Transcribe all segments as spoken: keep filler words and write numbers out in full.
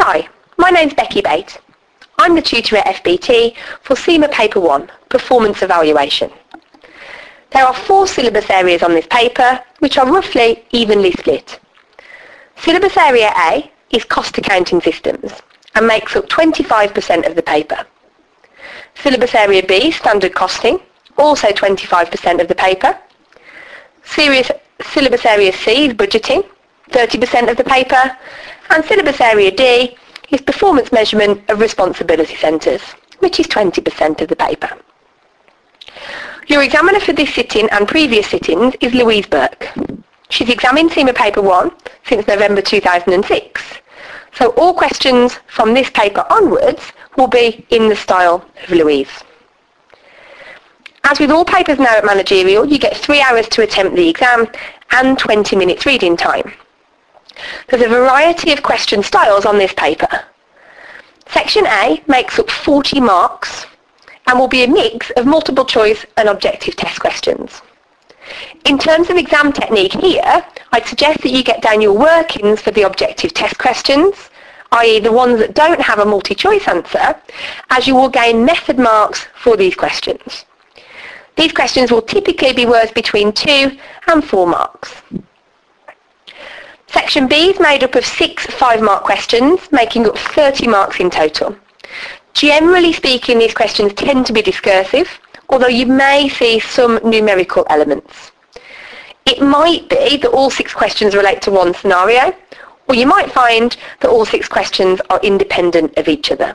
Hi, my name's Becky Bate. I'm the tutor at F B T for CIMA Paper one, Performance Evaluation. There are four syllabus areas on this paper, which are roughly evenly split. Syllabus Area A is Cost Accounting Systems and makes up twenty-five percent of the paper. Syllabus Area B, Standard Costing, also twenty-five percent of the paper. Serious, Syllabus Area C is Budgeting, thirty percent of the paper. And Syllabus Area D is Performance Measurement of Responsibility Centres, which is twenty percent of the paper. Your examiner for this sitting and previous sittings is Louise Burke. She's examined CIMA Paper one since November two thousand six, so all questions from this paper onwards will be in the style of Louise. As with all papers now at Managerial, you get three hours to attempt the exam and twenty minutes reading time. There's a variety of question styles on this paper. Section A makes up forty marks and will be a mix of multiple choice and objective test questions. In terms of exam technique here, I'd suggest that you get down your workings for the objective test questions, that is the ones that don't have a multi-choice answer, as you will gain method marks for these questions. These questions will typically be worth between two and four marks. Section B is made up of six five-mark questions, making up thirty marks in total. Generally speaking, these questions tend to be discursive, although you may see some numerical elements. It might be that all six questions relate to one scenario, or you might find that all six questions are independent of each other.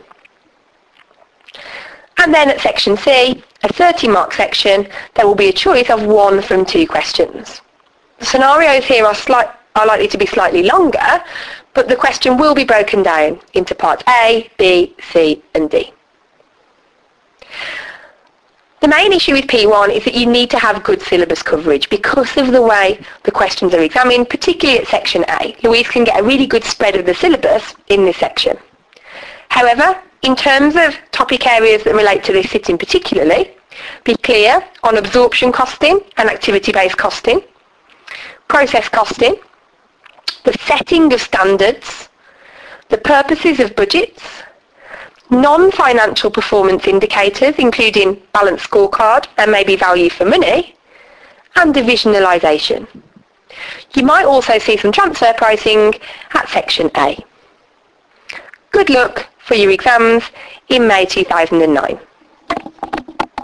And then at Section C, a thirty-mark section, there will be a choice of one from two questions. The scenarios here are, slight, are likely to be slightly longer, but the question will be broken down into parts A, B, C and D. The main issue with P one is that you need to have good syllabus coverage because of the way the questions are examined, particularly at Section A. Louise can get a really good spread of the syllabus in this section. However, in terms of topic areas that relate to this sitting particularly, be clear on absorption costing and activity-based costing, process costing, the setting of standards, the purposes of budgets, non-financial performance indicators including balance scorecard and maybe value for money, and divisionalisation. You might also see some transfer pricing at Section A. Good luck for your exams in May two thousand nine.